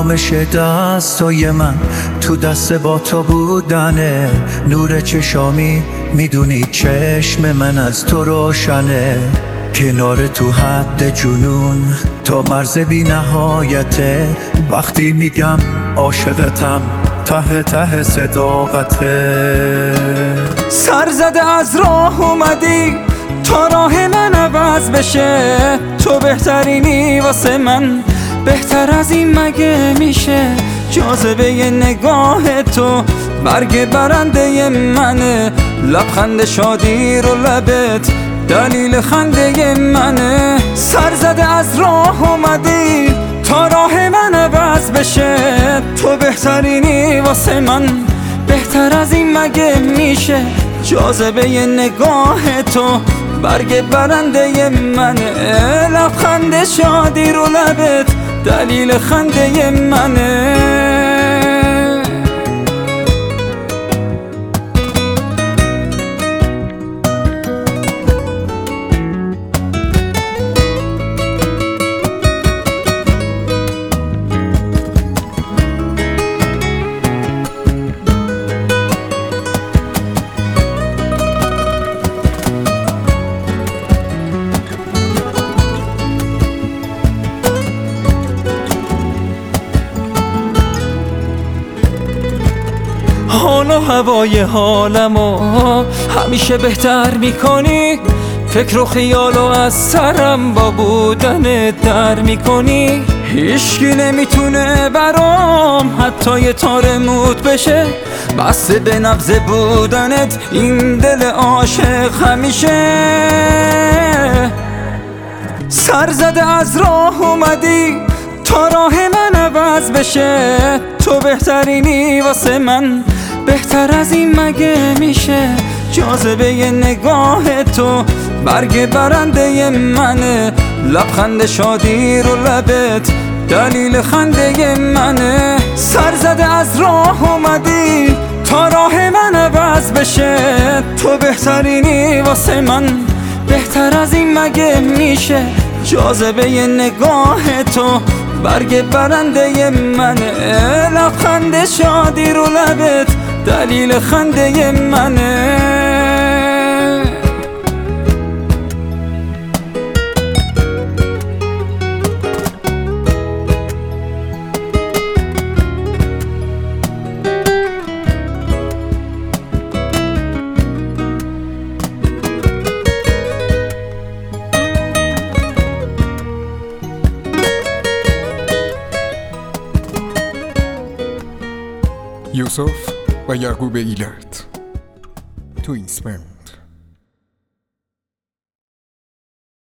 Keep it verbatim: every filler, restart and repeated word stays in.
آرامش دستای من تو دست با تو بودنه. نور چشامی میدونی چشم من از تو روشنه. کنار تو حد جنون تا مرز بی نهایته. وقتی میگم عاشقتم ته ته صداقته. سر زده از راه اومدی تا راه من عوض بشه. تو بهترینی واسه من، بهتر از این مگه میشه؟ جاذبه نگاه تو برگ برنده منه. لبخند شادی رو لبت دلیل خنده منه. سر زده از راه اومدی تا راه من عوض بشه. تو بهترینی واسه من، بهتر از این مگه میشه؟ جاذبه نگاه تو برگ برنده منه. لبخند شادی رو لبت دلیل خنده منه. حال و هوای حالمو همیشه بهتر میکنی. فکر و خیالو از سرم با بودن در میکنی. هیچکی نمیتونه برام حتی یه تار موت بشه. بسته به نبض بودنت این دل عاشق همیشه. سر زده از راه اومدی تا راه من عوض بشه. تو بهترینی واسه من، بهتر از این مگه میشه؟ جاذبه نگاه تو برگ برنده منه. لبخند شادی رو لبت دلیل خنده منه. سر زده از راه اومدی تا راه من عوض بشه. تو بهترینی واسه من، بهتر از این مگه میشه؟ جاذبه نگاه تو برگ برنده منه. لبخند شادی رو لبت دلیل خنده منه. یوسف و یعقوب ایلات تو اینسپم.